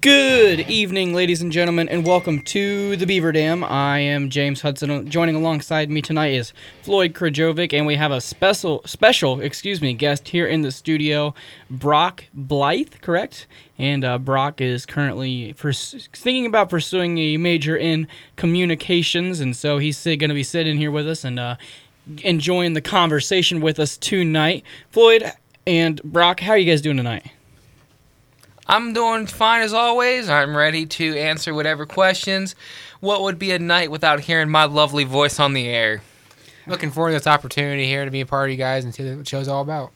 Good evening, ladies and gentlemen, and welcome to the Beaver Dam. I am James Hudson. Joining alongside me tonight is Floyd Krajovic, and we have a special guest here in the studio, Brock Blythe, correct? And Brock is currently thinking about pursuing a major in communications, and so he's going to be sitting here with us and enjoying the conversation with us tonight. Floyd and Brock, how are you guys doing tonight? I'm doing fine as always. I'm ready to answer whatever questions. What would be a night without hearing my lovely voice on the air? Looking forward to this opportunity here to be a part of you guys and see what the show's all about.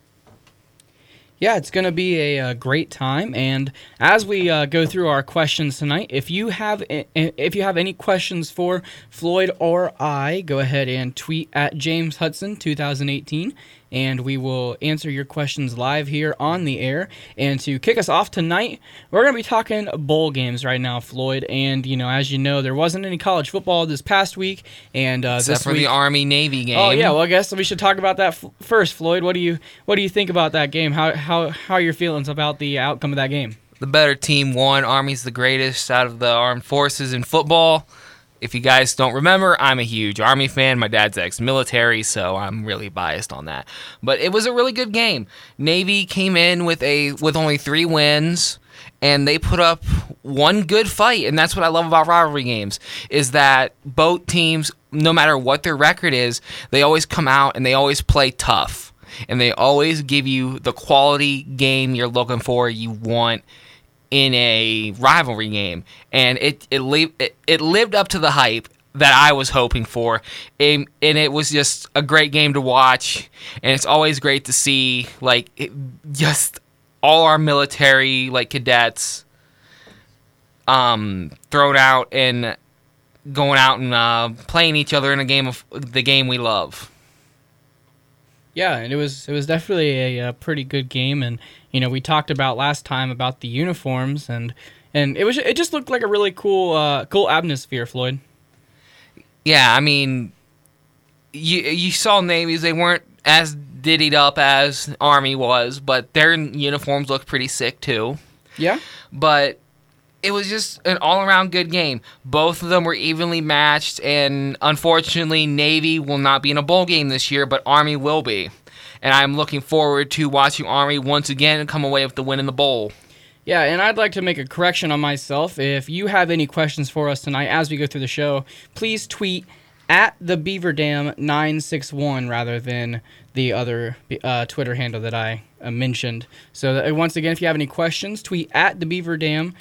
Yeah, it's going to be a great time, and as we go through our questions tonight, if you have any questions for Floyd or I, go ahead and tweet at James Hudson 2018, and we will answer your questions live here on the air. And to kick us off tonight, we're going to be talking bowl games right now, Floyd. And as you know, there wasn't any college football this past week, and except for the Army-Navy game. Oh yeah, well I guess we should talk about that first, Floyd. What do you think about that game? How are your feelings about the outcome of that game? The better team won. Army's the greatest out of the armed forces in football. If you guys don't remember, I'm a huge Army fan. My dad's ex-military, so I'm really biased on that. But it was a really good game. Navy came in with only 3 wins, and they put up one good fight. And that's what I love about rivalry games, is that both teams, no matter what their record is, they always come out and they always play tough. And they always give you the quality game you're looking for, you want in a rivalry game, and it lived up to the hype that I was hoping for, and it was just a great game to watch. And it's always great to see just all our military cadets thrown out and going out and playing each other in the game we love. Yeah, and it was definitely a pretty good game, and we talked about last time about the uniforms, and it just looked like a really cool atmosphere, Floyd. Yeah, I mean, you saw Navies, they weren't as diddied up as Army was, but their uniforms looked pretty sick too. Yeah, but it was just an all-around good game. Both of them were evenly matched, and unfortunately, Navy will not be in a bowl game this year, but Army will be. And I'm looking forward to watching Army once again come away with the win in the bowl. Yeah, and I'd like to make a correction on myself. If you have any questions for us tonight as we go through the show, please tweet at the Beaverdam 961 rather than the other Twitter handle that I mentioned. So once again, if you have any questions, tweet at the Beaverdam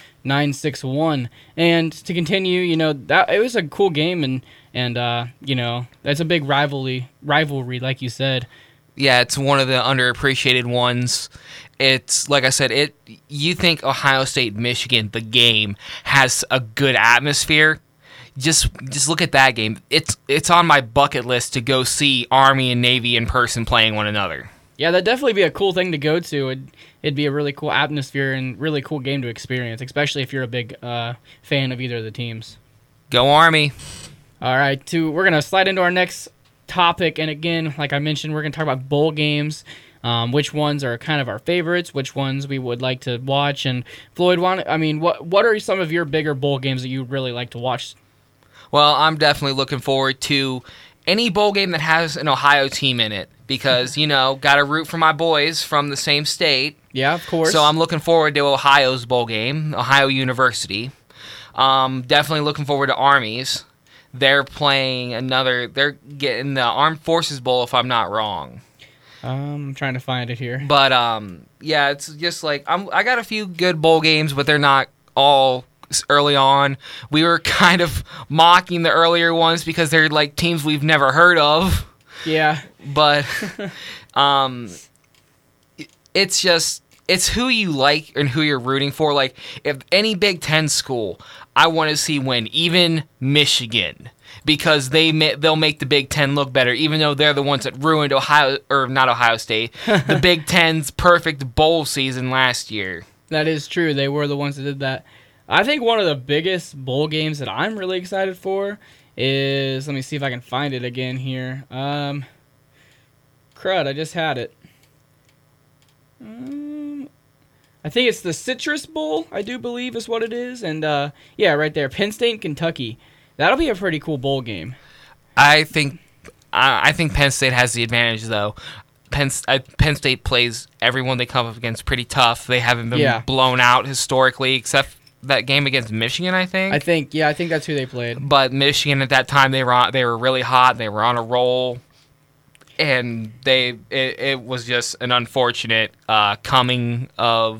961. And to continue, that it was a cool game, and that's a big rivalry, like you said. Yeah, it's one of the underappreciated ones. It's like I said, you think Ohio State, Michigan, the game has a good atmosphere. Just look at that game. It's on my bucket list to go see Army and Navy in person playing one another. Yeah, that'd definitely be a cool thing to go to. It'd be a really cool atmosphere and really cool game to experience, especially if you're a big fan of either of the teams. Go Army. All right, we're going to slide into our next topic, and again, like I mentioned, we're going to talk about bowl games, which ones are kind of our favorites, which ones we would like to watch. And Floyd, what are some of your bigger bowl games that you really like to watch? Well, I'm definitely looking forward to any bowl game that has an Ohio team in it because, got to root for my boys from the same state. Yeah, of course. So I'm looking forward to Ohio's bowl game, Ohio University. Definitely looking forward to Army's. They're getting the Armed Forces Bowl, if I'm not wrong. I'm trying to find it here. But, yeah, it's just I got a few good bowl games, but they're not all early on. We were kind of mocking the earlier ones because they're teams we've never heard of. Yeah. But it's who you like and who you're rooting for. If any Big Ten school I want to see win, even Michigan, because they'll make the Big Ten look better, even though they're the ones that ruined not Ohio State, the Big Ten's perfect bowl season last year. That is true. They were the ones that did that. I think one of the biggest bowl games that I'm really excited for is, let me see if I can find it again here. Crud, I just had it. I I think it's the Citrus Bowl, I do believe is what it is. And, yeah, right there, Penn State and Kentucky. That'll be a pretty cool bowl game. I think Penn State has the advantage, though. Penn State plays everyone they come up against pretty tough. They haven't been blown out historically, except that game against Michigan, I think. I think that's who they played. But Michigan at that time, they were really hot. They were on a roll. And it was just an unfortunate coming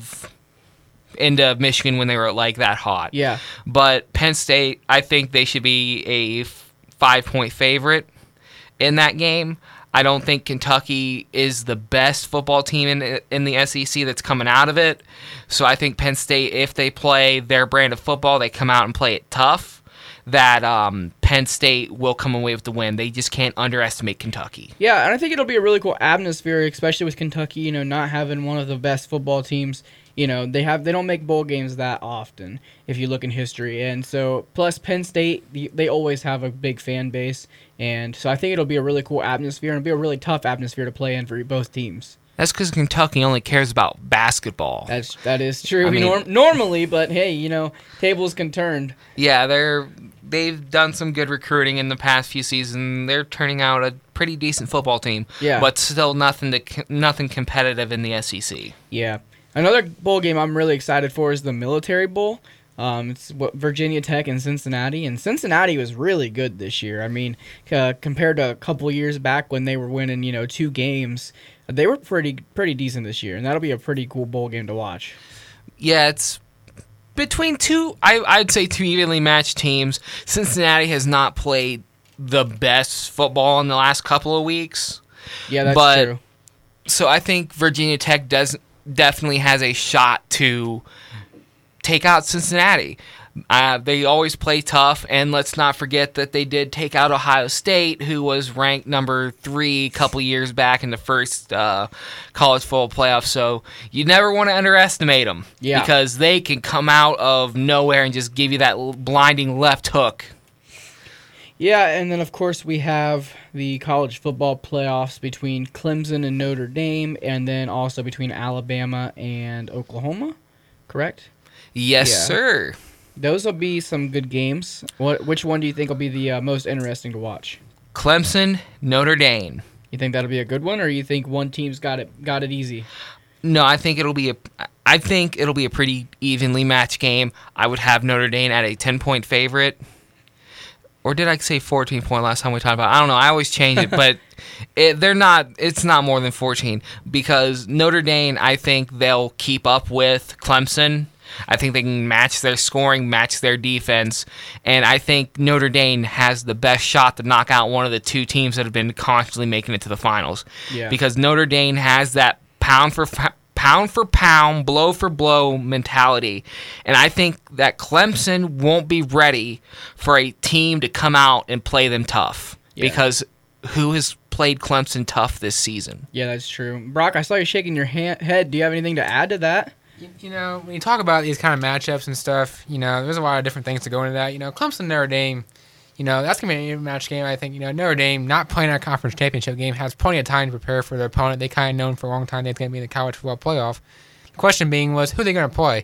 into Michigan when they were like that hot. Yeah. But Penn State, I think they should be a 5-point favorite in that game. I don't think Kentucky is the best football team in the SEC that's coming out of it. So I think Penn State, if they play their brand of football, they come out and play it tough, that Penn State will come away with the win. They just can't underestimate Kentucky. Yeah, and I think it'll be a really cool atmosphere, especially with Kentucky, not having one of the best football teams. They don't make bowl games that often if you look in history. And so plus Penn State, they always have a big fan base. And so I think it'll be a really cool atmosphere, and it'll be a really tough atmosphere to play in for both teams. That's because Kentucky only cares about basketball. That is true. Normally, but hey, tables can turn. Yeah, they've done some good recruiting in the past few seasons. They're turning out a pretty decent football team. Yeah. But still nothing competitive in the SEC. Yeah. Another bowl game I'm really excited for is the Military Bowl. It's Virginia Tech and Cincinnati was really good this year. Compared to a couple years back when they were winning, 2 games, they were pretty decent this year, and that'll be a pretty cool bowl game to watch. Yeah, it's between I'd say two evenly matched teams. Cincinnati has not played the best football in the last couple of weeks. Yeah, that's true. So I think Virginia Tech definitely has a shot to take out Cincinnati. They always play tough, and let's not forget that they did take out Ohio State, who was ranked number 3 a couple years back in the first college football playoff. So you never want to underestimate them, because they can come out of nowhere and just give you that blinding left hook. Yeah, and then of course we have the college football playoffs between Clemson and Notre Dame, and then also between Alabama and Oklahoma, correct? Yes, sir. Those will be some good games. Which one do you think will be the most interesting to watch? Clemson, Notre Dame. You think that'll be a good one, or you think one team's got it easy? No, I think it'll be a pretty evenly matched game. I would have Notre Dame at a 10-point favorite. Or did I say 14-point last time we talked about it? I don't know. I always change it, but it's not more than 14, because Notre Dame, I think they'll keep up with Clemson. I think they can match their scoring, match their defense, and I think Notre Dame has the best shot to knock out one of the 2 teams that have been constantly making it to the finals. Yeah. Because Notre Dame has that pound for pound, blow for blow mentality, and I think that Clemson won't be ready for a team to come out and play them tough, because who has played Clemson tough this season? Yeah, that's true. Brock, I saw you shaking your head. Do you have anything to add to that? When you talk about these kind of matchups and stuff, there's a lot of different things to go into that. Clemson, Notre Dame, that's going to be a match game. I think, Notre Dame, not playing a conference championship game, has plenty of time to prepare for their opponent. They kind of known for a long time they're going to be in the college football playoff. The question being was, who are they going to play?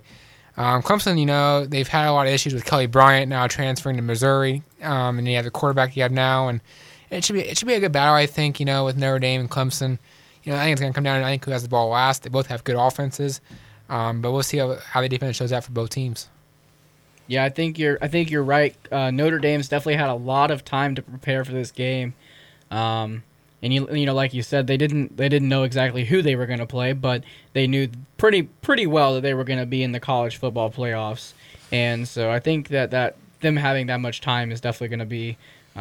Clemson, they've had a lot of issues with Kelly Bryant now transferring to Missouri, and you have the quarterback you have now, and it should be a good battle, I think, with Notre Dame and Clemson. I think it's going to come down to who has the ball last. They both have good offenses. But we'll see how the defense shows out for both teams. Yeah, I think you're right. Notre Dame's definitely had a lot of time to prepare for this game, and like you said, they didn't know exactly who they were going to play, but they knew pretty well that they were going to be in the college football playoffs, and so I think that them having that much time is definitely going to be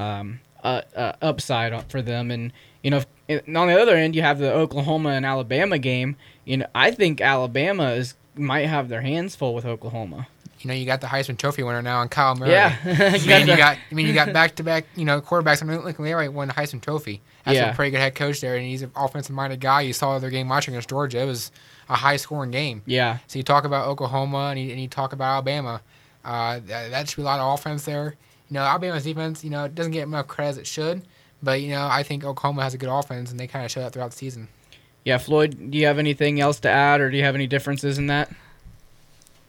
a upside for them. And on the other end, you have the Oklahoma and Alabama game. I think Alabama might have their hands full with Oklahoma. You got the Heisman Trophy winner now in Kyle Murray. Yeah. you got back-to-back, quarterbacks. Lincoln Riley won the Heisman Trophy. That's a pretty good head coach there, and he's an offensive-minded guy. You saw their game watching against Georgia. It was a high-scoring game. Yeah. So you talk about Oklahoma and you talk about Alabama. That should be a lot of offense there. Alabama's defense, it doesn't get enough credit as it should, but I think Oklahoma has a good offense, and they kind of show that throughout the season. Yeah, Floyd, do you have anything else to add, or do you have any differences in that?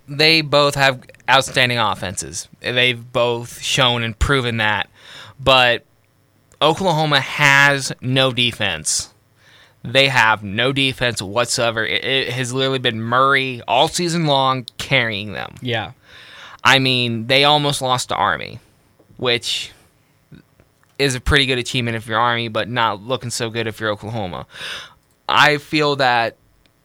they both have outstanding offenses. They've both shown and proven that. But Oklahoma has no defense. They have no defense whatsoever. It has literally been Murray all season long carrying them. Yeah. I mean, they almost lost to Army, which is a pretty good achievement if you're Army, but not looking so good if you're Oklahoma. I feel that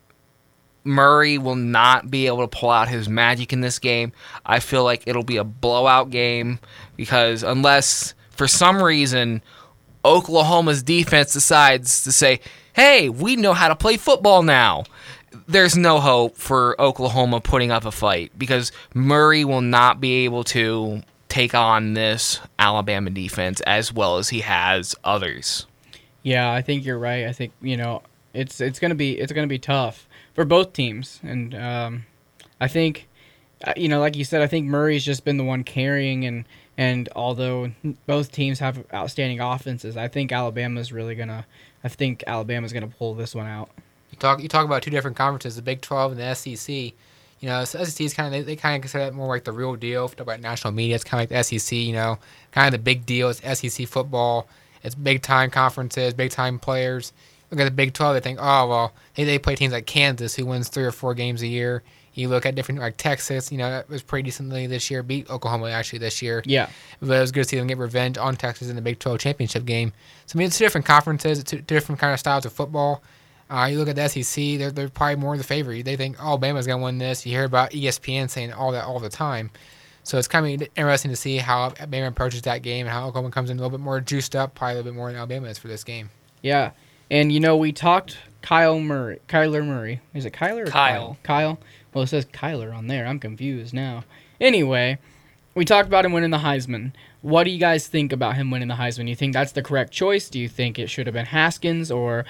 Murray will not be able to pull out his magic in this game. I feel like it'll be a blowout game because unless, for some reason, Oklahoma's defense decides to say, hey, we know how to play football now, there's no hope for Oklahoma putting up a fight because Murray will not be able to take on this Alabama defense as well as he has others. Yeah, I think you're right. I think, it's gonna be tough for both teams, and I think, like you said, I think Murray's just been the one carrying, and although both teams have outstanding offenses, I think Alabama's gonna pull this one out. You talk about two different conferences, the Big 12 and the SEC. So SEC is they kind of consider that more like the real deal. If you talk about national media, it's kind of like the SEC. Kind of the big deal is SEC football. It's big time conferences, big time players. Look at the Big 12, they think, oh well, they play teams like Kansas who wins 3 or 4 games a year. You look at different like Texas, that was pretty decently this year, beat Oklahoma actually this year. Yeah, but it was good to see them get revenge on Texas in the Big 12 championship game. So it's two different conferences, it's two different kind of styles of football. You look at the SEC, they're probably more the favorite. They think, oh, Bama's going to win this. You hear about ESPN saying all that all the time. So it's kind of interesting to see how Bama approaches that game and how Oklahoma comes in a little bit more juiced up, probably a little bit more than Alabama is for this game. Yeah, and we talked Kyler Murray. Is it Kyler or Kyle? Kyle. Well, it says Kyler on there. I'm confused now. Anyway, we talked about him winning the Heisman. What do you guys think about him winning the Heisman? Do you think that's the correct choice? Do you think it should have been Haskins or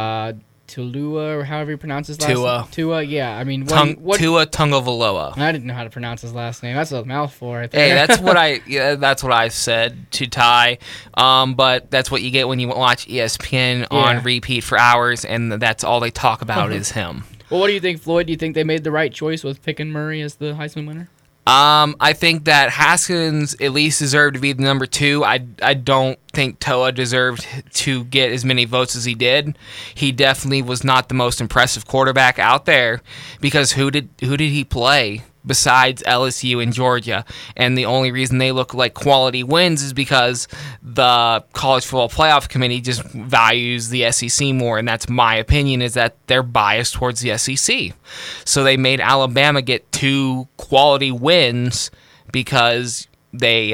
Tulua, or however you pronounce his last name? Tua, yeah. I mean, Tua Tagovailoa. I didn't know how to pronounce his last name. That's a mouthful right there. Hey, that's what I said to Ty. But that's what you get when you watch ESPN on repeat for hours, and that's all they talk about is him. Well, what do you think, Floyd? Do you think they made the right choice with picking Murray as the Heisman winner? I think that Haskins at least deserved to be the number 2. I don't think Tua deserved to get as many votes as he did. He definitely was not the most impressive quarterback out there because who did he play besides LSU and Georgia? And the only reason they look like quality wins is because the College Football Playoff Committee just values the SEC more, and that's my opinion, is that they're biased towards the SEC. So they made Alabama get 2 quality wins because they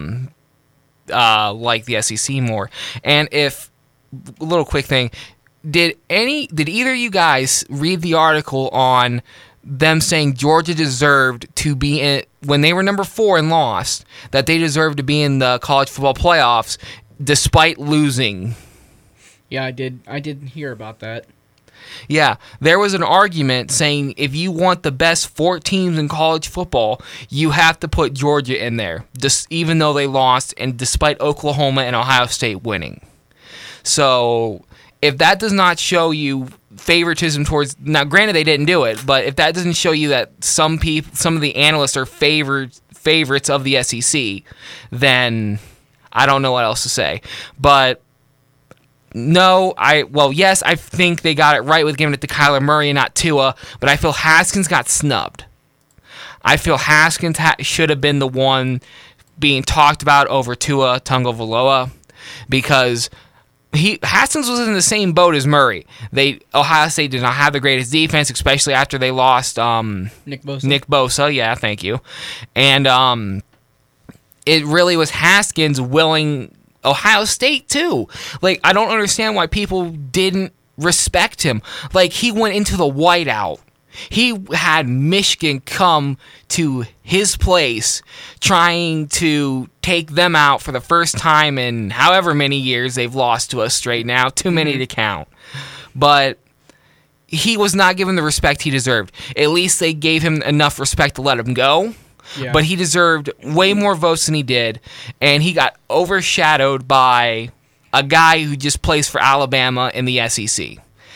like the SEC more. And a little quick thing, did either of you guys read the article on them saying Georgia deserved to be in, when they were number 4 and lost, that they deserved to be in the college football playoffs despite losing? Yeah, I did hear about that. Yeah, there was an argument saying if you want the best 4 teams in college football, you have to put Georgia in there, even though they lost and despite Oklahoma and Ohio State winning. So if that does not show you favoritism towards, now granted they didn't do it, but if that doesn't show you that some of the analysts are favorites of the SEC, then I don't know what else to say. But yes, I think they got it right with giving it to Kyler Murray and not Tua, but I feel Haskins got snubbed. I feel Haskins should have been the one being talked about over Tua Tagovailoa because Haskins was in the same boat as Murray. Ohio State did not have the greatest defense, especially after they lost Nick Bosa. Nick Bosa, yeah, thank you. And it really was Haskins willing Ohio State too. Like, I don't understand why people didn't respect him. Like, he went into the whiteout. He had Michigan come to his place trying to take them out for the first time in however many years they've lost to us straight now. Too many to count. But he was not given the respect he deserved. At least they gave him enough respect to let him go. Yeah. But he deserved way more votes than he did, and he got overshadowed by a guy who just plays for Alabama in the SEC.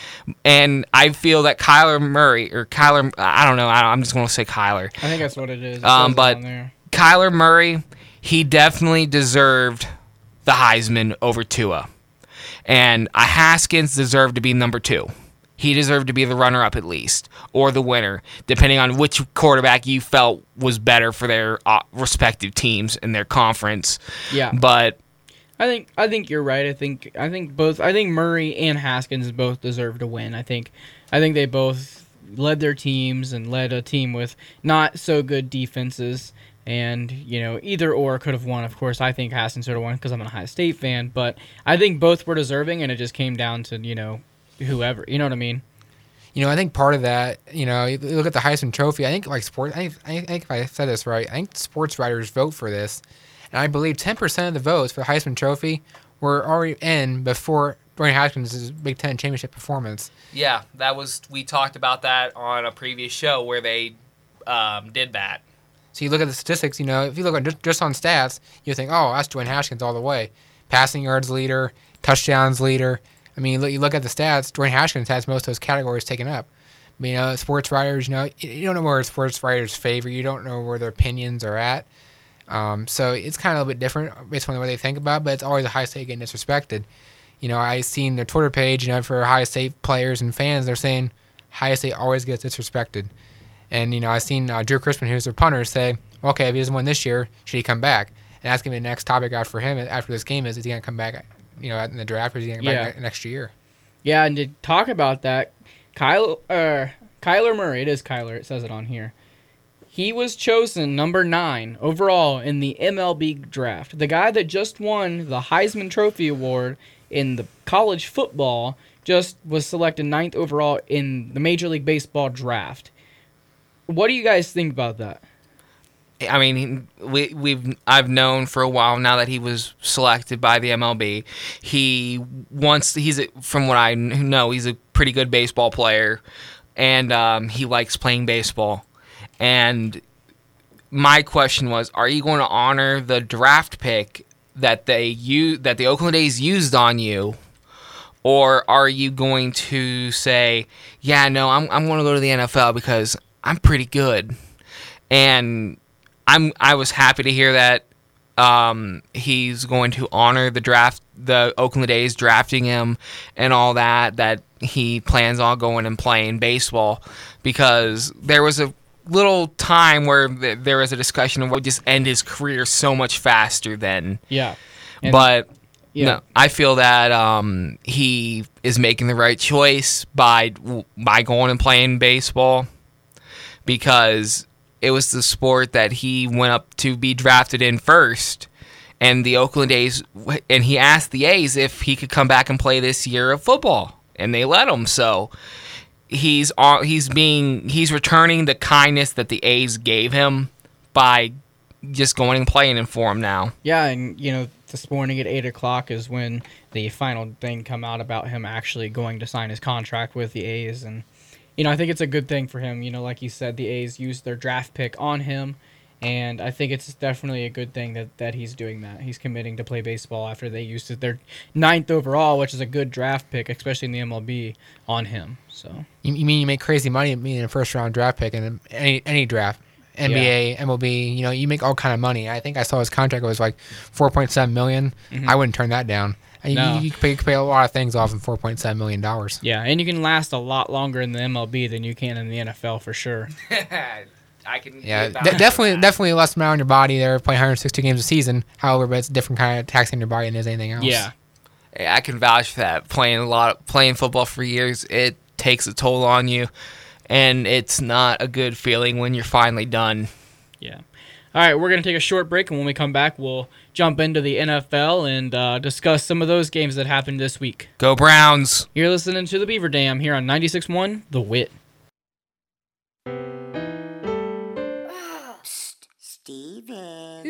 And I feel that Kyler Murray, or Kyler, I don't know, I'm just going to say Kyler. I think that's what it is. It But on there. Kyler Murray, he definitely deserved the Heisman over Tua. And Haskins deserved to be number 2. He deserved to be the runner-up at least, or the winner, depending on which quarterback you felt was better for their respective teams in their conference. Yeah. But I think you're right. I think Murray and Haskins both deserve to win. I think they both led their teams and led a team with not so good defenses. And, either or could have won. Of course, I think Haskins would have won because I'm an Ohio State fan. But I think both were deserving, and it just came down to, whoever. You know what I mean? I think part of that, you look at the Heisman Trophy. I think sports. I think if I said this right, I think sports writers vote for this, and I believe 10% of the votes for the Heisman Trophy were already in before Dwayne Haskins' Big Ten championship performance. yeah, we talked about that on a previous show where they did that. So you look at the statistics. If you look at just on stats, you think, oh, that's Dwayne Haskins all the way, passing yards leader, touchdowns leader. I mean, you look at the stats, Dwayne Haskins has most of those categories taken up. Sports writers, you don't know where sports writers favor. You don't know where their opinions are at. So it's kind of a little bit different based on the way they think about it, but it's always Ohio State getting disrespected. I've seen their Twitter page, for Ohio State players and fans, they're saying Ohio State always gets disrespected. And, I've seen Drew Chrisman, who's their punter, say, okay, if he doesn't win this year, should he come back? And that's going to be the next topic out for him after this game is he going to come back in the draft, or is he going to come back next year? Yeah, and to talk about that, Kyler Murray, it is Kyler, it says it on here. He was chosen number 9 overall in the MLB draft. The guy that just won the Heisman Trophy Award in the college football just was selected 9th overall in the Major League Baseball draft. What do you guys think about that? I mean, I've known for a while now that he was selected by the MLB. From what I know, he's a pretty good baseball player, and he likes playing baseball. And my question was, are you going to honor the draft pick that the Oakland A's used on you, or are you going to say, yeah, no, I'm going to go to the NFL because I'm pretty good? And I was happy to hear that he's going to honor the Oakland A's drafting him and all that he plans on going and playing baseball, because there was a little time where there was a discussion of what would just end his career so much faster than. Yeah. No, I feel that he is making the right choice by going and playing baseball, because it was the sport that he went up to be drafted in first, and the Oakland A's, and he asked the A's if he could come back and play this year of football, and they let him. So he's returning the kindness that the A's gave him by just going and playing in for him now. Yeah, and this morning at 8:00 is when the final thing come out about him actually going to sign his contract with the A's, and I think it's a good thing for him. Like you said, the A's used their draft pick on him, and I think it's definitely a good thing that he's doing that. He's committing to play baseball after they used their 9th overall, which is a good draft pick, especially in the MLB, on him. So you mean you make crazy money being a first-round draft pick in any draft? NBA, yeah. MLB, you make all kind of money. I think I saw his contract was like $4.7 million. Mm-hmm. I wouldn't turn that down. No. You can pay a lot of things off in $4.7 million. Yeah, and you can last a lot longer in the MLB than you can in the NFL for sure. I can. Yeah, definitely less amount on your body there, playing 160 games a season. However, but it's a different kind of taxing your body than is anything else. Yeah, I can vouch for that. Playing football for years, it takes a toll on you, and it's not a good feeling when you're finally done. Yeah. All right, we're going to take a short break, and when we come back, we'll jump into the NFL and discuss some of those games that happened this week. Go Browns! You're listening to the Beaver Dam here on 96.1 The Wit. Steven.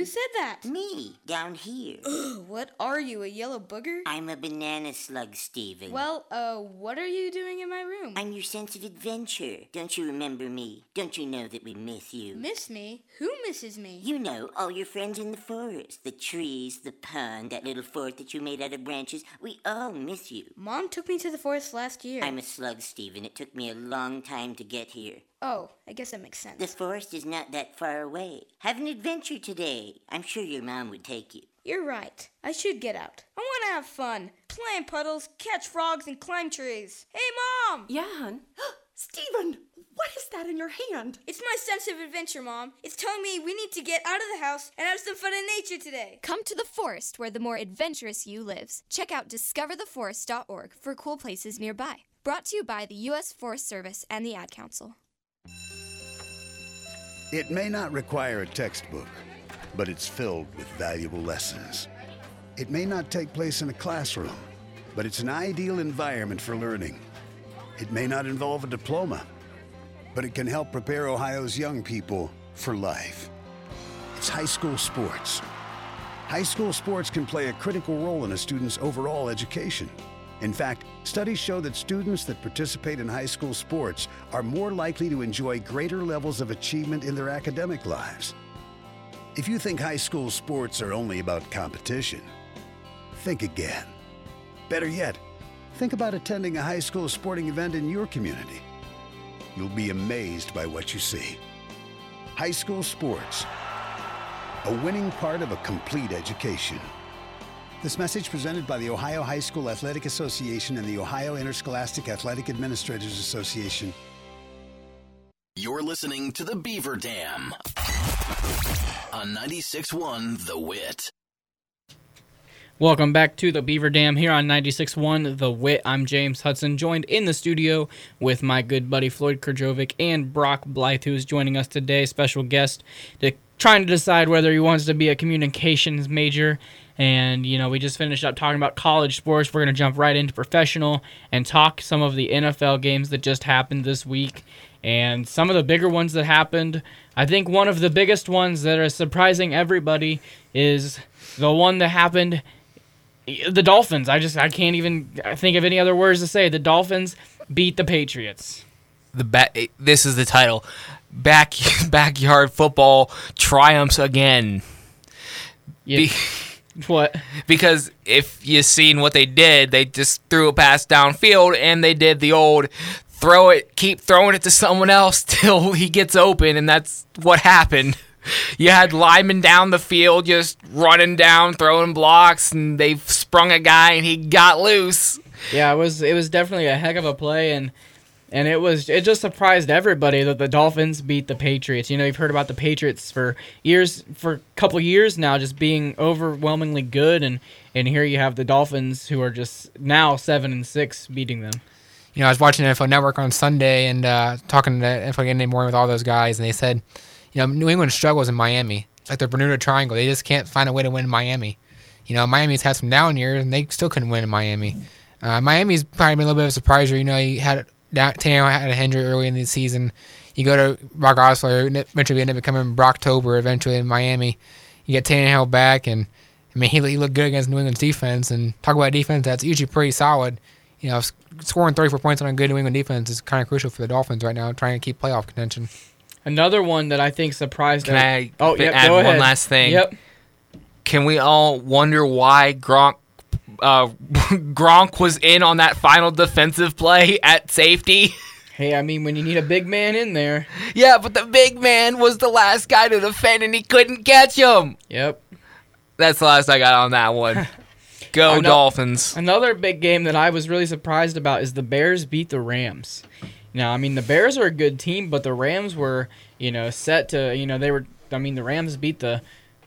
Who said that? Me, down here. Ugh, what are you, a yellow booger? I'm a banana slug, Steven. Well, what are you doing in my room? I'm your sense of adventure. Don't you remember me? Don't you know that we miss you? Miss me? Who misses me? You know, all your friends in the forest. The trees, the pond, that little fort that you made out of branches. We all miss you. Mom took me to the forest last year. I'm a slug, Steven. It took me a long time to get here. Oh, I guess that makes sense. The forest is not that far away. Have an adventure today. I'm sure your mom would take you. You're right. I should get out. I want to have fun. Play in puddles, catch frogs, and climb trees. Hey, Mom! Yeah, hon? Steven, what is that in your hand? It's my sense of adventure, Mom. It's telling me we need to get out of the house and have some fun in nature today. Come to the forest where the more adventurous you lives. Check out discovertheforest.org for cool places nearby. Brought to you by the U.S. Forest Service and the Ad Council. It may not require a textbook, but it's filled with valuable lessons. It may not take place in a classroom, but it's an ideal environment for learning. It may not involve a diploma, but it can help prepare Ohio's young people for life. It's high school sports. High school sports can play a critical role in a student's overall education. In fact, studies show that students that participate in high school sports are more likely to enjoy greater levels of achievement in their academic lives. If you think high school sports are only about competition, think again. Better yet, think about attending a high school sporting event in your community. You'll be amazed by what you see. High school sports, a winning part of a complete education. This message presented by the Ohio High School Athletic Association and the Ohio Interscholastic Athletic Administrators Association. You're listening to the Beaver Dam on 96.1 The Wit. Welcome back to the Beaver Dam here on 96.1 The Wit. I'm James Hudson, joined in the studio with my good buddy Floyd Krjovic and Brock Blythe, who's joining us today, special guest, trying to decide whether he wants to be a communications major. And, you know, we just finished up talking about college sports. We're going to jump right into professional and talk some of the NFL games that just happened this week. And some of the bigger ones that happened. I think one of the biggest ones that are surprising everybody is the one that happened, the Dolphins. I can't even think of any other words to say. The Dolphins beat the Patriots. This is the title. Backyard football triumphs again. Yeah. What? Because if you've seen what they did, they just threw a pass downfield, and they did the old keep throwing it to someone else till he gets open, and that's what happened. You had linemen down the field just running down, throwing blocks, and they sprung a guy, and he got loose. Yeah, it was definitely a heck of a play, and it just surprised everybody that the Dolphins beat the Patriots. You know, you've heard about the Patriots for a couple of years now, just being overwhelmingly good, and here you have the Dolphins, who are just now 7-6, beating them. You know, I was watching NFL Network on Sunday and talking to NFL Game Day Morning with all those guys, and they said, you know, New England struggles in Miami. It's like the Bermuda Triangle. They just can't find a way to win in Miami. You know, Miami's had some down years, and they still couldn't win in Miami. Miami's probably been a little bit of a surpriser. You know, Tannehill had a injury early in the season. You go to Brock Osweiler, eventually ended up becoming Brocktober eventually in Miami. You get Tannehill back, and I mean, he looked good against New England's defense. And talk about a defense that's usually pretty solid. You know, scoring 34 points on a good New England defense is kind of crucial for the Dolphins right now, trying to keep playoff contention. Another one that I think surprised. Can I add one last thing? Yep. Can we all wonder why Gronk was in on that final defensive play at safety? Hey, I mean, when you need a big man in there. Yeah, but the big man was the last guy to defend, and he couldn't catch him. Yep. That's the last I got on that one. Go Dolphins. Another big game that I was really surprised about is the Bears beat the Rams. Now, I mean, the Bears are a good team, but the Rams were, set to, the Rams beat the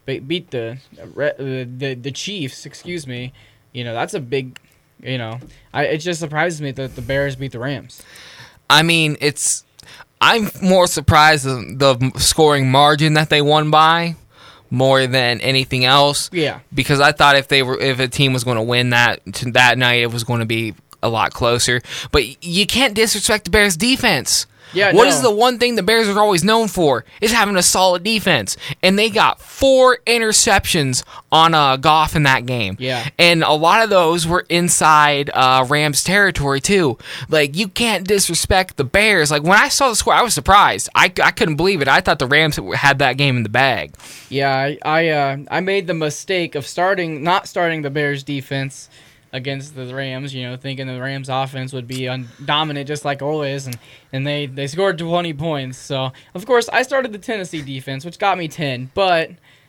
Chiefs, excuse me. That's a big, it just surprises me that the Bears beat the Rams. I mean, I'm more surprised at the scoring margin that they won by more than anything else. Yeah. Because I thought if a team was going to win that night, it was going to be a lot closer. But you can't disrespect the Bears' defense. Yeah, What no. is the one thing the Bears are always known for? Is having a solid defense. And they got 4 interceptions on Goff in that game. Yeah. And a lot of those were inside Rams territory, too. Like, you can't disrespect the Bears. Like, when I saw the score, I was surprised. I couldn't believe it. I thought the Rams had that game in the bag. Yeah, I made the mistake of not starting the Bears defense against the Rams, thinking the Rams offense would be dominant just like always, and they scored 20 points. So, of course, I started the Tennessee defense, which got me 10, but,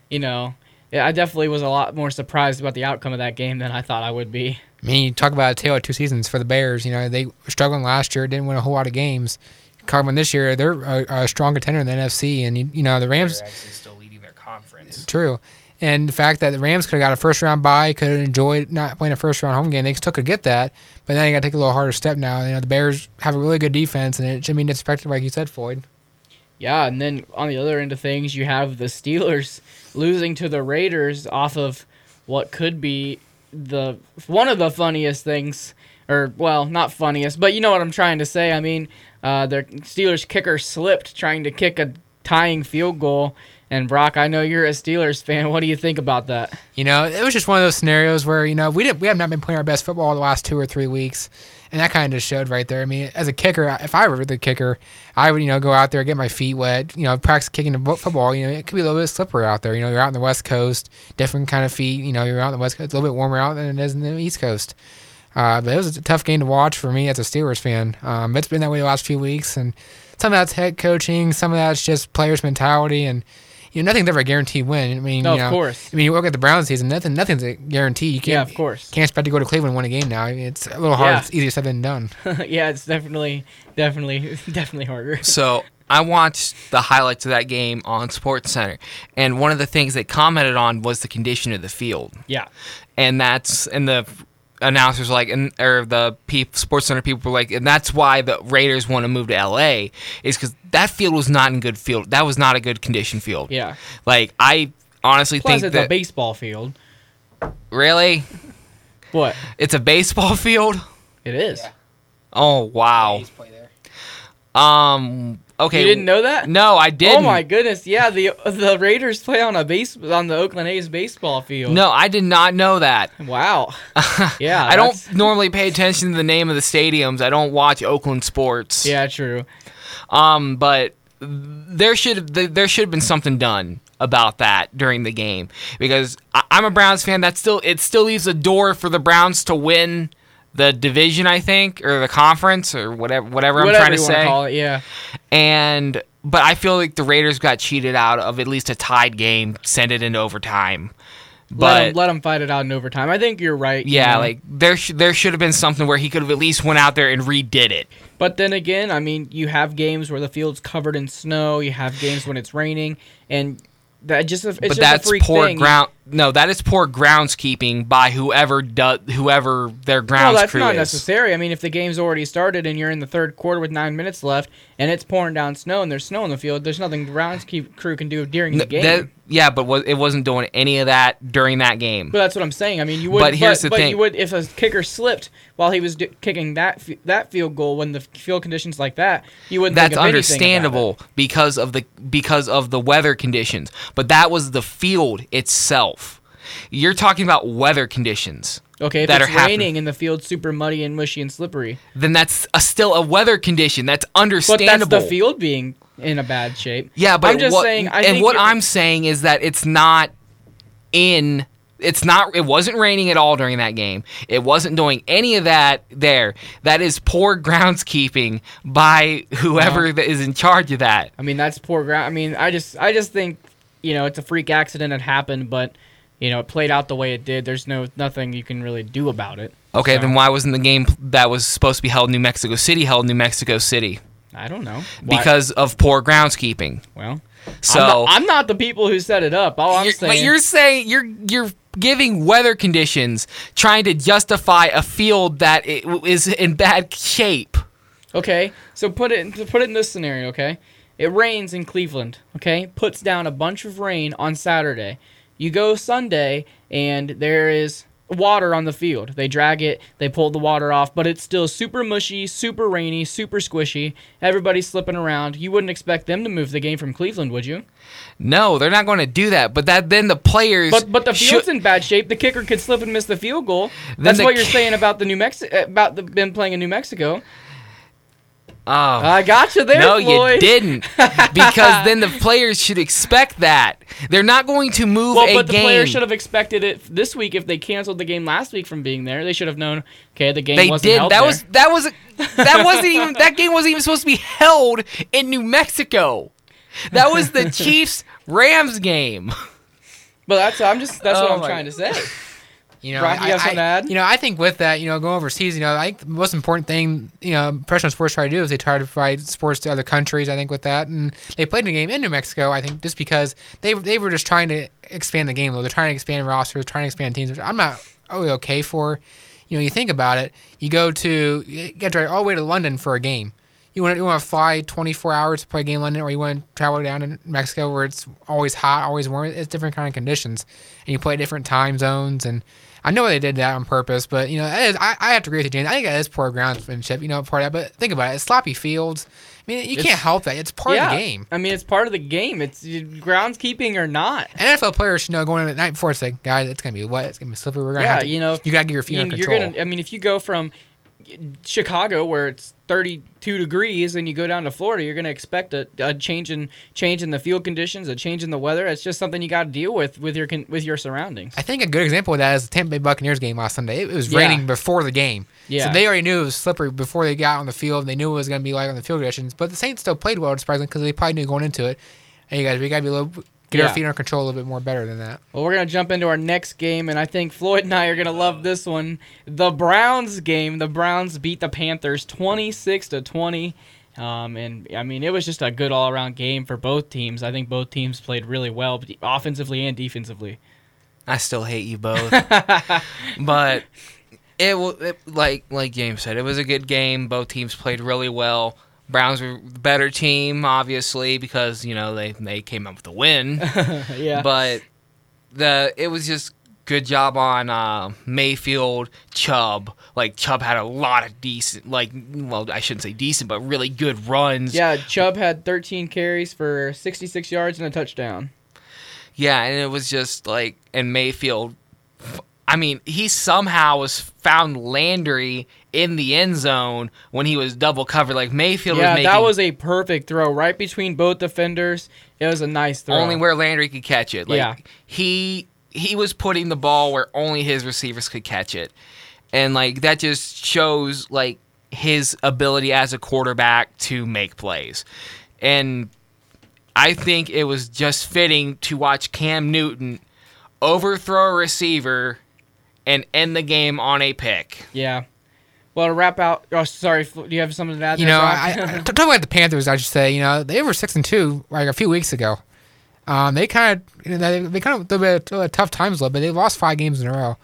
I definitely was a lot more surprised about the outcome of that game than I thought I would be. I mean, you talk about a tale of 2 seasons for the Bears. They were struggling last year, didn't win a whole lot of games. Coming this year, they're a strong contender in the NFC, and the Rams. They're actually still leading their conference. True. And the fact that the Rams could have got a first-round bye, could have enjoyed not playing a first-round home game, they still could get that. But then you got to take a little harder step now. The Bears have a really good defense, and it should be disrespected, like you said, Floyd. Yeah, and then on the other end of things, you have the Steelers losing to the Raiders off of what could be one of the funniest things, or, well, not funniest, but you know what I'm trying to say. I mean, the Steelers kicker slipped trying to kick a tying field goal. And Brock, I know you're a Steelers fan. What do you think about that? It was just one of those scenarios where we have not been playing our best football the last 2 or 3 weeks, and that kind of just showed right there. I mean, as a kicker, if I were the kicker, I would go out there, get my feet wet, practice kicking the football. It could be a little bit slippery out there. You're out in the West Coast, different kind of feet. You're out in the West Coast, it's a little bit warmer out than it is in the East Coast. But it was a tough game to watch for me as a Steelers fan. It's been that way the last few weeks, and some of that's head coaching, some of that's just players' mentality, and nothing's ever a guaranteed win. I mean, of course. I mean, you look at the Browns season, nothing's a guarantee. You can't, of course. Can't expect to go to Cleveland and win a game now. It's a little hard. Yeah. It's easier said than done. Yeah, it's definitely harder. So I watched the highlights of that game on SportsCenter, and one of the things they commented on was the condition of the field. Yeah. And the announcers the SportsCenter people were like, and that's why the Raiders want to move to LA, is because that field was not in good field. That was not a good condition field. Yeah. Like, I honestly Plus, think it's a baseball field. Really? What? It's a baseball field? It is. Yeah. Oh, wow. Okay. You didn't know that? No, I didn't. Oh my goodness! Yeah, the Raiders play on the Oakland A's baseball field. No, I did not know that. Wow. Yeah. I don't normally pay attention to the name of the stadiums. I don't watch Oakland sports. Yeah, true. But there should have been something done about that during the game, because I'm a Browns fan. It still leaves a door for the Browns to win the division, I think, or the conference, or whatever I'm trying to say. Call it, yeah. But I feel like the Raiders got cheated out of at least a tied game, send it into overtime. But let them fight it out in overtime. I think you're right. Yeah, like there should have been something where he could have at least went out there and redid it. But then again, I mean, you have games where the field's covered in snow. You have games when it's raining, and that's just a freak thing. No, that is poor groundskeeping by whoever their grounds that's crew not is. necessary. I mean, if the game's already started and you're in the third quarter with 9 minutes left and it's pouring down snow and there's snow on the field, there's nothing the groundskeep crew can do during the game. But it wasn't doing any of that during that game. But that's what I'm saying. I mean, you would. But here's the thing: you would, if a kicker slipped while he was kicking that field goal when the field conditions like that, you wouldn't. That's think of understandable because of the weather conditions. But that was the field itself. You're talking about weather conditions. Okay, if it's raining and the field's super muddy and mushy and slippery, then that's still a weather condition. That's understandable. But that's the field being in a bad shape. Yeah, but I'm just saying. I'm saying is that it wasn't raining at all during that game. It wasn't doing any of that there. That is poor groundskeeping by whoever is in charge of that. I mean, that's poor ground. I mean, I just think, it's a freak accident that happened, but it played out the way it did. There's nothing you can really do about it. Okay, then why wasn't the game that was supposed to be held in New Mexico City? I don't know. Why? Because of poor groundskeeping. Well, so I'm not the people who set it up. All I'm saying. But you're saying you're giving weather conditions, trying to justify a field that is in bad shape. Okay, so put it in this scenario. Okay, it rains in Cleveland. Okay, puts down a bunch of rain on Saturday. You go Sunday and there is water on the field. They drag it, they pull the water off, but it's still super mushy, super rainy, super squishy. Everybody's slipping around. You wouldn't expect them to move the game from Cleveland, would you? No, they're not going to do that. But then the players. But the field's in bad shape. The kicker could slip and miss the field goal. That's what you're saying about them playing in New Mexico. Oh, I got you there, no, Floyd. you didn't. Because then the players should expect that. They're not going to move a game. But the players should have expected it this week if they canceled the game last week from being there. They should have known, okay, the game wasn't held there. That game wasn't even supposed to be held in New Mexico. That was the Chiefs-Rams game. But that's what I'm trying to say. Brock, you have something to add? I think with that, going overseas, I think the most important thing, professional sports try to do is they try to provide sports to other countries, I think, with that. And they played a game in New Mexico, I think, just because they were just trying to expand the game. They're trying to expand rosters, trying to expand teams, which I'm not really okay for. You think about it, you get to drive all the way to London for a game. You want to fly 24 hours to play a game in London, or you want to travel down to Mexico where it's always hot, always warm. It's different kind of conditions, and you play different time zones. And I know they did that on purpose, but I have to agree with you, James. I think that is poor groundsmanship, part of that. But think about it, it's sloppy fields. I mean, you can't help that. It's part of the game. I mean, it's part of the game. It's groundskeeping or not. NFL players should know going in the night before. It's like, guys, it's gonna be wet. It's gonna be slippery. We're gonna have to, you gotta get your feet under control. If you go from Chicago where it's 32 degrees and you go down to Florida, you're going to expect a change in the field conditions, a change in the weather. It's just something you got to deal with your surroundings. I think a good example of that is the Tampa Bay Buccaneers game last Sunday. It was raining before the game. Yeah. So they already knew it was slippery before they got on the field. They knew it was going to be like on the field conditions. But the Saints still played well, surprisingly, because they probably knew going into it. Hey, guys, we got to be get our feet under control a little bit more better than that. Well, we're going to jump into our next game, and I think Floyd and I are going to love this one. The Browns game. The Browns beat the Panthers 26-20. And, I mean, it was just a good all-around game for both teams. I think both teams played really well, offensively and defensively. I still hate you both. But like James said, it was a good game. Both teams played really well. Browns were the better team, obviously, because they came up with a win. Yeah. But it was just good job on Mayfield, Chubb. Like Chubb had a lot of decent, I shouldn't say decent, but really good runs. Yeah, Chubb had 13 carries for 66 yards and a touchdown. Yeah, and it was just and Mayfield. I mean, he somehow found Landry in the end zone when he was double covered. Mayfield was making... Yeah, that was a perfect throw right between both defenders. It was a nice throw. Only where Landry could catch it. He was putting the ball where only his receivers could catch it. And, that just shows, his ability as a quarterback to make plays. And I think it was just fitting to watch Cam Newton overthrow a receiver and end the game on a pick. Yeah. Well, to wrap out... Oh, sorry. Do you have something to add there, talking about the Panthers, I should say, they were 6-2 a few weeks ago. They kind of a tough times a little bit. They lost 5 games in a row.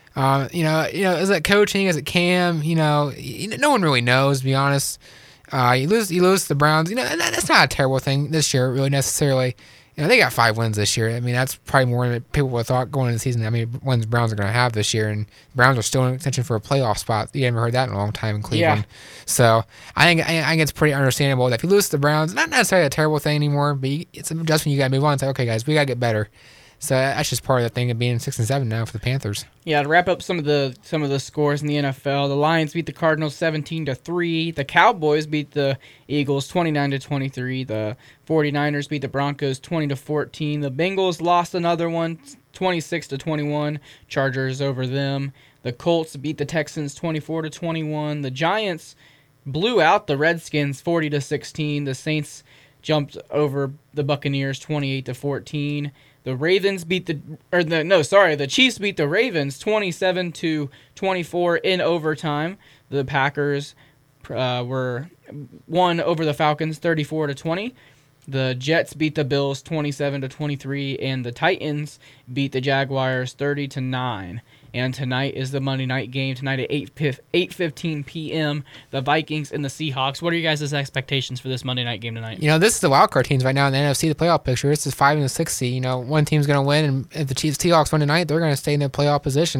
Is it coaching? Is it Cam? No one really knows, to be honest. You lose to the Browns. That's not a terrible thing this year, really, necessarily. They got 5 wins this year. I mean, that's probably more than people would have thought going into the season. I mean, wins the Browns are going to have this year, and the Browns are still in contention for a playoff spot. You haven't heard that in a long time in Cleveland. Yeah. So I think it's pretty understandable that if you lose to the Browns, not necessarily a terrible thing anymore, but it's an adjustment you got to move on and say, okay, guys, we got to get better. So that's just part of the thing of being 6-7 now for the Panthers. Yeah, to wrap up some of the scores in the NFL, the Lions beat the Cardinals 17-3. The Cowboys beat the Eagles 29-23. The 49ers beat the Broncos 20-14. The Bengals lost another one 26-21. Chargers over them. The Colts beat the Texans 24-21. The Giants blew out the Redskins 40-16. The Saints jumped over the Buccaneers 28-14. The Chiefs beat the Ravens 27-24 in overtime. The Packers won over the Falcons 34-20. The Jets beat the Bills 27-23, and the Titans beat the Jaguars 30-9. And tonight is the Monday night game. Tonight at 8:15 p.m., the Vikings and the Seahawks. What are you guys' expectations for this Monday night game tonight? This is the wild card teams right now in the NFC, the playoff picture. This is 5 and 6 seed. One team's going to win, and if the Seahawks win tonight, they're going to stay in the playoff position.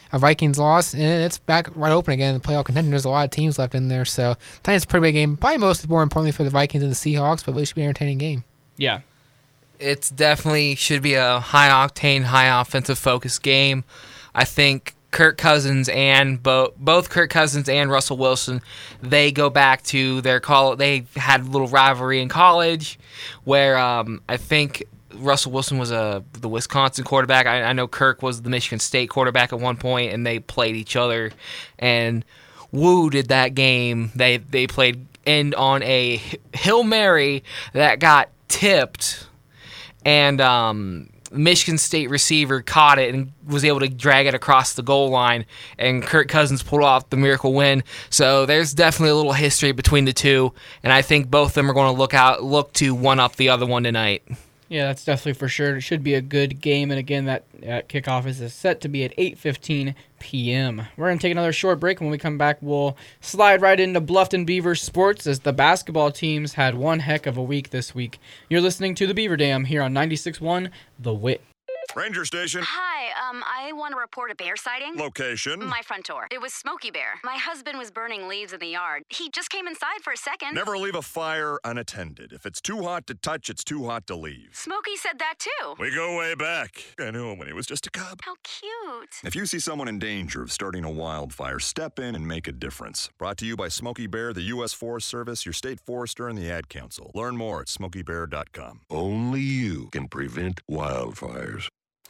a Vikings loss, and it's back wide open again in the playoff contention. There's a lot of teams left in there, so I think it's a pretty big game. Probably most more importantly for the Vikings and the Seahawks, but it should be an entertaining game. Yeah. It's definitely should be a high-octane, high-offensive-focused game. I think Kirk Cousins and both Kirk Cousins and Russell Wilson, they go back to their they had a little rivalry in college where I think Russell Wilson was the Wisconsin quarterback. I know Kirk was the Michigan State quarterback at one point, and they played each other. And woo did that game. They played end on a Hail Mary that got tipped, and Michigan State receiver caught it and was able to drag it across the goal line, and Kirk Cousins pulled off the miracle win. So there's definitely a little history between the two, and I think both of them are going to look to one-up the other one tonight. Yeah, that's definitely for sure. It should be a good game, and again, that kickoff is set to be at 8:15 p.m. We're going to take another short break. When we come back, we'll slide right into Bluffton Beavers sports as the basketball teams had one heck of a week this week. You're listening to the Beaver Dam here on 96.1 The Wit. Ranger Station. Hi, I want to report a bear sighting. Location. My front door. It was Smokey Bear. My husband was burning leaves in the yard. He just came inside for a second. Never leave a fire unattended. If it's too hot to touch, it's too hot to leave. Smokey said that too. We go way back. I knew him when he was just a cub. How cute. If you see someone in danger of starting a wildfire, step in and make a difference. Brought to you by Smokey Bear, the U.S. Forest Service, your state forester, and the Ad Council. Learn more at smokeybear.com. Only you can prevent wildfires.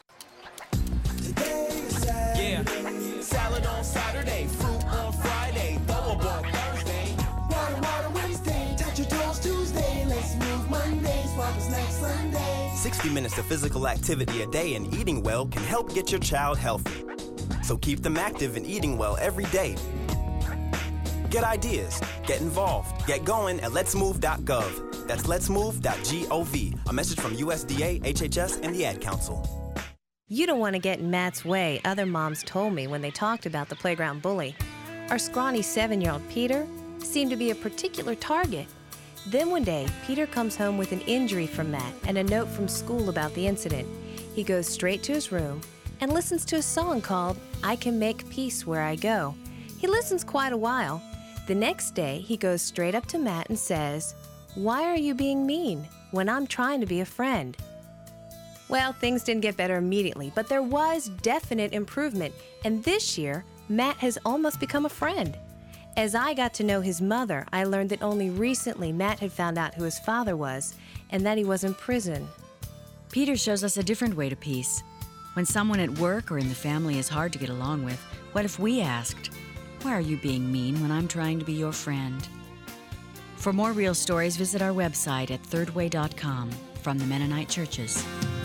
Yeah. Salad on Saturday, fruit on Friday, double ball Thursday. Water Wednesday, touch your toes Tuesday. Let's move Monday, sparkles next Sunday. 60 minutes of physical activity a day and eating well can help get your child healthy. So keep them active and eating well every day. Get ideas, get involved, get going at letsmove.gov. That's letsmove.gov. A message from USDA, HHS, and the Ad Council. You don't want to get in Matt's way, other moms told me when they talked about the playground bully. Our scrawny 7-year-old Peter seemed to be a particular target. Then one day, Peter comes home with an injury from Matt and a note from school about the incident. He goes straight to his room and listens to a song called I Can Make Peace Where I Go. He listens quite a while. The next day, he goes straight up to Matt and says, "Why are you being mean when I'm trying to be a friend?" Well, things didn't get better immediately, but there was definite improvement, and this year, Matt has almost become a friend. As I got to know his mother, I learned that only recently Matt had found out who his father was, and that he was in prison. Peter shows us a different way to peace. When someone at work or in the family is hard to get along with, what if we asked, "Why are you being mean when I'm trying to be your friend?" For more real stories, visit our website at thirdway.com from the Mennonite Churches.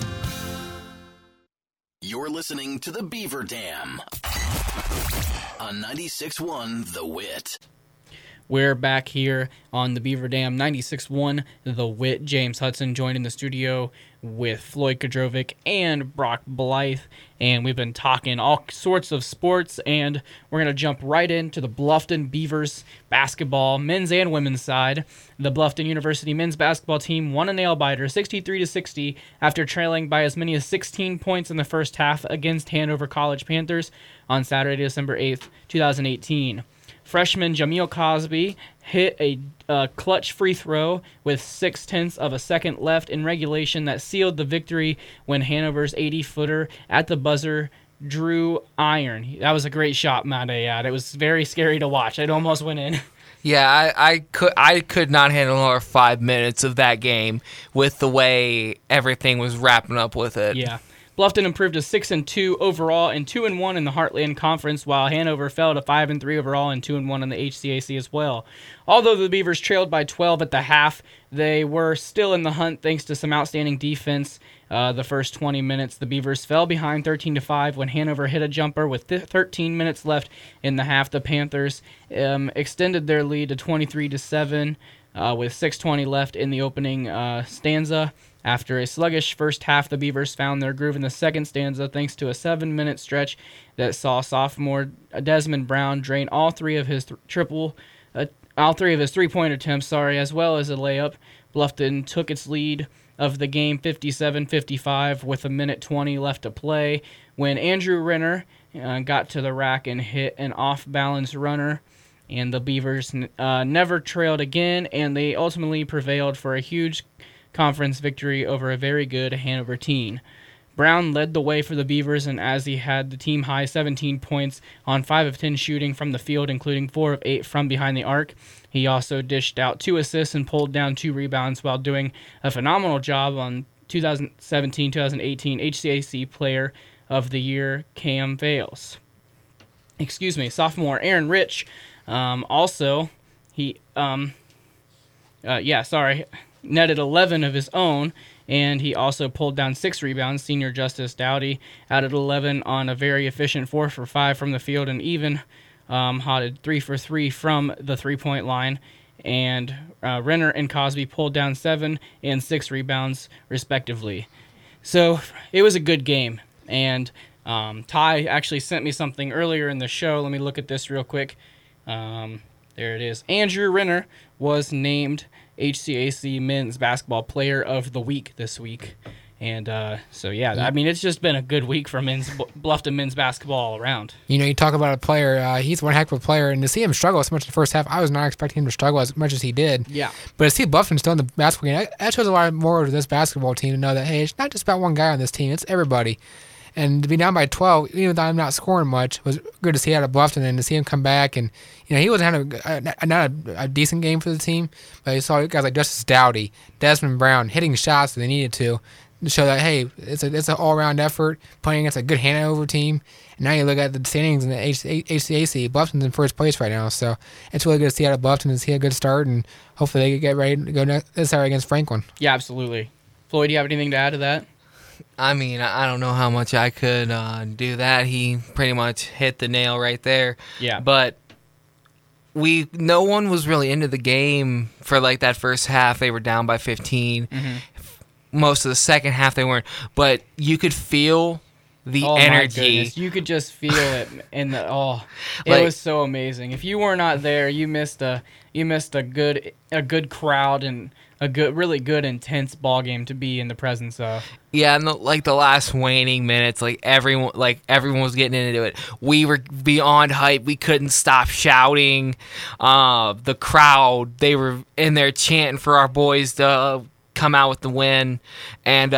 You're listening to the Beaver Dam on 96.1 The Wit. We're back here on the Beaver Dam 96.1 The Wit. James Hudson joined in the studio with Floyd Kudrovic and Brock Blythe, and we've been talking all sorts of sports, and we're going to jump right into the Bluffton Beavers basketball, men's and women's side. The Bluffton University men's basketball team won a nail-biter 63-60 after trailing by as many as 16 points in the first half against Hanover College Panthers on Saturday, December 8th, 2018. Freshman Jameel Cosby hit a clutch free throw with 0.6 of a second left in regulation that sealed the victory when Hanover's 80-footer at the buzzer drew iron. That was a great shot, might I add. It was very scary to watch. It almost went in. Yeah, I could not handle another 5 minutes of that game with the way everything was wrapping up with it. Yeah. Bluffton improved to 6-2 overall and 2-1 in the Heartland Conference, while Hanover fell to 5-3 overall and 2-1 in the HCAC as well. Although the Beavers trailed by 12 at the half, they were still in the hunt thanks to some outstanding defense. The first 20 minutes, the Beavers fell behind 13-5 when Hanover hit a jumper with 13 minutes left in the half. The Panthers extended their lead to 23-7 with 6:20 left in the opening stanza. After a sluggish first half, the Beavers found their groove in the second stanza thanks to a 7-minute stretch that saw sophomore Desmond Brown drain all three of his three-point attempts, as well as a layup. Bluffton took its lead of the game 57-55 with 1:20 left to play when Andrew Renner got to the rack and hit an off-balance runner, and the Beavers never trailed again, and they ultimately prevailed for a huge conference victory over a very good Hanover team. Brown led the way for the Beavers, and as he had the team-high 17 points on 5 of 10 shooting from the field, including 4 of 8 from behind the arc. He also dished out 2 assists and pulled down 2 rebounds while doing a phenomenal job on 2017-2018 HCAC Player of the Year Cam Vales. Sophomore Aaron Rich netted 11 of his own, and he also pulled down 6 rebounds. Senior Justice Dowdy added 11 on a very efficient 4 for 5 from the field, and even hotted 3 for 3 from the three-point line. And Renner and Cosby pulled down 7 and 6 rebounds, respectively. So it was a good game. And Ty actually sent me something earlier in the show. Let me look at this real quick. There it is. Andrew Renner was named HCAC Men's Basketball Player of the Week this week. And it's just been a good week for Bluffton men's basketball all around. You talk about a player, he's one heck of a player, and to see him struggle so much in the first half, I was not expecting him to struggle as much as he did. Yeah. But to see Bluffton still in the basketball game, that shows a lot more to this basketball team to know that, hey, it's not just about one guy on this team, it's everybody. And to be down by 12, even though I'm not scoring much, was good to see out of Bluffton and to see him come back. And he wasn't having not a decent game for the team, but you saw guys like Justice Dowdy, Desmond Brown hitting shots that they needed to show that, hey, it's an all-around effort playing against a good Hanover team. And now you look at the standings in the HCAC, Bluffton's in first place right now. So it's really good to see out of Bluffton and see a good start, and hopefully they get ready to go this Saturday against Franklin. Yeah, absolutely. Floyd, do you have anything to add to that? I mean, I don't know how much I could do that. He pretty much hit the nail right there. Yeah. But no one was really into the game for like that first half. They were down by 15. Mm-hmm. Most of the second half they weren't. But you could feel the energy. You could just feel it in the it was so amazing. If you were not there, you missed a good crowd and a really good intense ball game to be in the presence of. Yeah, and the last waning minutes, everyone was getting into it. We were beyond hype. We couldn't stop shouting. The crowd, they were in there chanting for our boys to come out with the win, and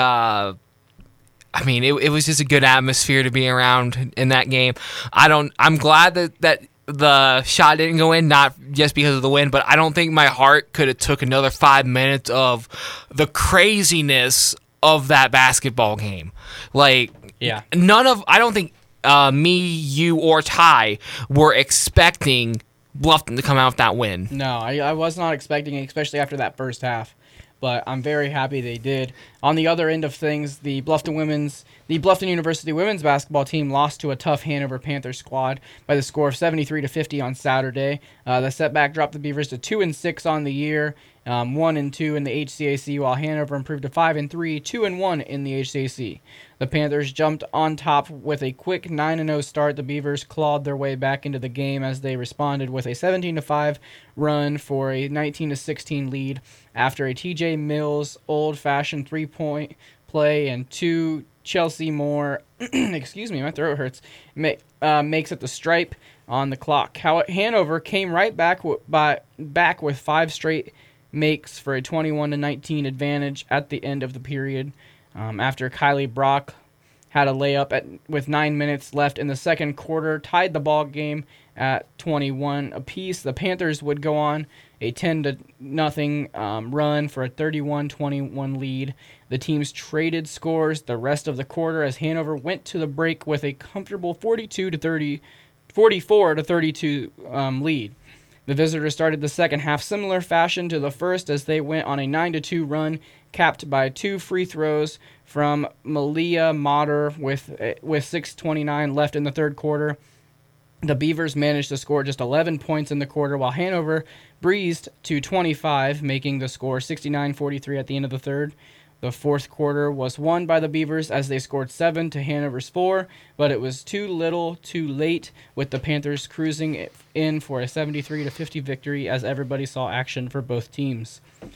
it was just a good atmosphere to be around in that game. I'm glad that the shot didn't go in, not just because of the win, but I don't think my heart could have took another 5 minutes of the craziness of that basketball game. I don't think me, you, or Ty were expecting Bluffton to come out with that win. No, I was not expecting it, especially after that first half. But I'm very happy they did. On the other end of things, the Bluffton University women's basketball team lost to a tough Hanover Panthers squad by the score of 73-50 on Saturday. The setback dropped the Beavers to 2-6 on the year, 1-2 in the HCAC, while Hanover improved to 5-3, 2-1 in the HCAC. The Panthers jumped on top with a quick 9-0 start. The Beavers clawed their way back into the game as they responded with a 17-5 run for a 19-16 lead after a TJ Mills old-fashioned three-point play and 2 Chelsea Moore, excuse me, my throat hurts, makes it the stripe on the clock. Hanover came right back with 5 straight makes for a 21-19 advantage at the end of the period. After Kylie Brock had a layup with 9 minutes left in the second quarter, tied the ball game at 21 apiece. The Panthers would go on a 10-0 run for a 31-21 lead. The teams traded scores the rest of the quarter as Hanover went to the break with a comfortable 44-32 lead. The visitors started the second half similar fashion to the first as they went on a 9-2 run, capped by 2 free throws from Malia Motter with 6:29 left in the third quarter. The Beavers managed to score just 11 points in the quarter, while Hanover breezed to 25, making the score 69-43 at the end of the third. The fourth quarter was won by the Beavers as they scored 7 to Hanover's 4, but it was too little too late, with the Panthers cruising in for a 73-50 victory as everybody saw action for both teams.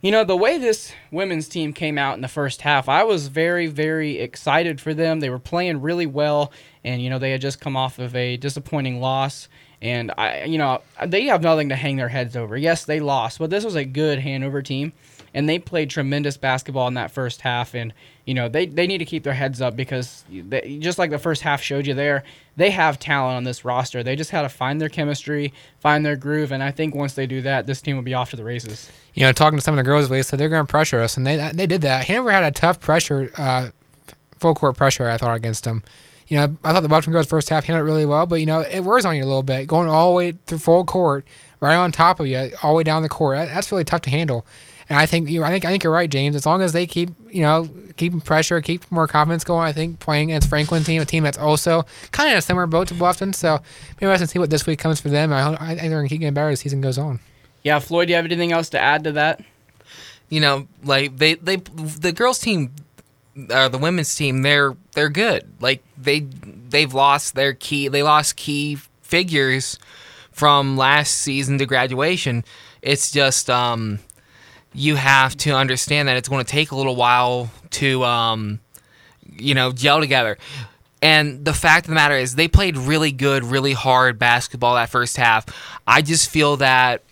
You know, the way this women's team came out in the first half, I was very, very excited for them. They were playing really well, and, you know, they had just come off of a disappointing loss. And, they have nothing to hang their heads over. Yes, they lost, but this was a good Hanover team, and they played tremendous basketball in that first half. And, you know, they need to keep their heads up because, just like the first half showed you there, they have talent on this roster. They just had to find their chemistry, find their groove, and I think once they do that, this team will be off to the races. You know, talking to some of the girls, they said they're going to pressure us, and they did that. Hanover had a tough pressure, full court pressure, I thought, against them. You know, I thought the Bluffton girls first half handled it really well, but, you know, it wears on you a little bit. Going all the way through full court, right on top of you, all the way down the court, that's really tough to handle. And I think you're right, James. As long as they keep pressure, keep more confidence going, I think playing against Franklin team, a team that's also kind of in a similar boat to Bluffton. So maybe I can see what this week comes for them. I think they're going to keep getting better as the season goes on. Yeah, Floyd, do you have anything else to add to that? You know, like the girls team, the women's team, they're good. Like they've lost their key. They lost key figures from last season to graduation. It's just you have to understand that it's going to take a little while to gel together. And the fact of the matter is they played really good, really hard basketball that first half. I just feel that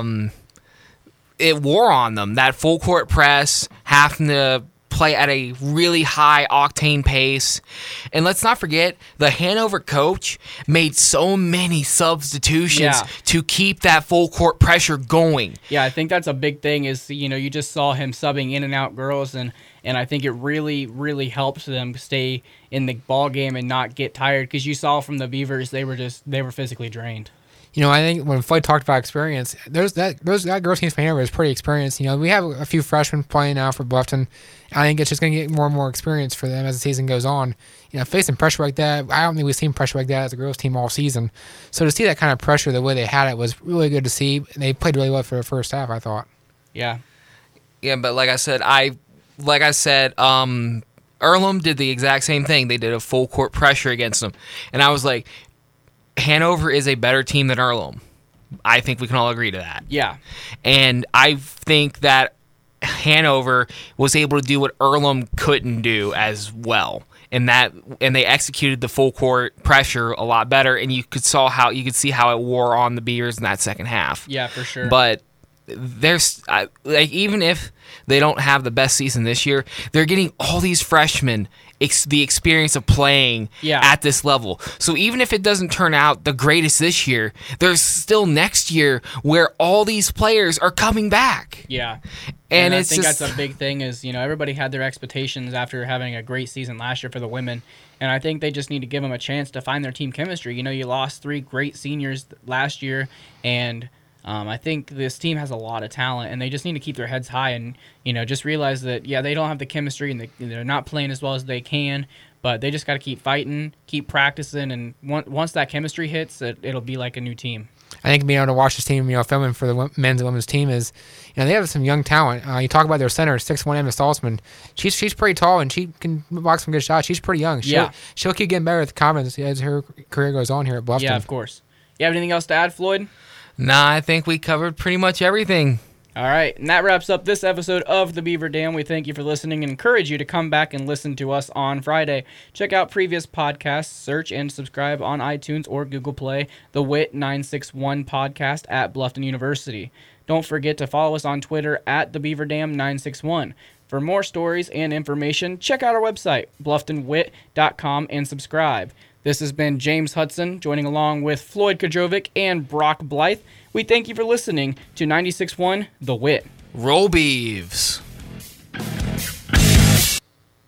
it wore on them. That full court press, having to play at a really high octane pace. And let's not forget, the Hanover coach made so many substitutions to keep that full court pressure going. Yeah, I think that's a big thing is, you know, you just saw him subbing in and out girls, and I think it really, really helps them stay in the ball game and not get tired, because you saw from the Beavers, they were physically drained. You know, I think when Floyd talked about experience, that girls team for Hanover is pretty experienced. You know, we have a few freshmen playing now for Bluffton. I think it's just going to get more and more experience for them as the season goes on. You know, facing pressure like that, I don't think we've seen pressure like that as a girls team all season. So to see that kind of pressure the way they had it was really good to see. They played really well for the first half, I thought. Yeah. Yeah, but like I said, Earlham did the exact same thing. They did a full court pressure against them. And I was like, Hanover is a better team than Earlham. I think we can all agree to that. Yeah. And I think that Hanover was able to do what Earlham couldn't do as well. And they executed the full court pressure a lot better, and you could see how it wore on the Beavers in that second half. Yeah, for sure. But there's even if they don't have the best season this year, they're getting all these freshmen the experience of playing at this level. So even if it doesn't turn out the greatest this year, there's still next year where all these players are coming back. Yeah. And I think that's a big thing is, you know, everybody had their expectations after having a great season last year for the women. And I think they just need to give them a chance to find their team chemistry. You know, you lost 3 great seniors last year, and I think this team has a lot of talent, and they just need to keep their heads high and, you know, just realize that, they don't have the chemistry and they're not playing as well as they can, but they just got to keep fighting, keep practicing, and once that chemistry hits, it'll be like a new team. I think being able to watch this team, filming for the men's and women's team is, they have some young talent. You talk about their center, 6'1" Emma Saltzman. She's pretty tall, and she can block some good shots. She's pretty young. She'll keep getting better with confidence as her career goes on here at Bluffton. Yeah, of course. You have anything else to add, Floyd? Nah, I think we covered pretty much everything. All right, and that wraps up this episode of The Beaver Dam. We thank you for listening and encourage you to come back and listen to us on Friday. Check out previous podcasts, search and subscribe on iTunes or Google Play, the WIT 961 podcast at Bluffton University. Don't forget to follow us on Twitter at The Beaver Dam 961. For more stories and information, check out our website, blufftonwit.com, and subscribe. This has been James Hudson, joining along with Floyd Kudrovic and Brock Blythe. We thank you for listening to 96.1 The Wit. Roll Beavs.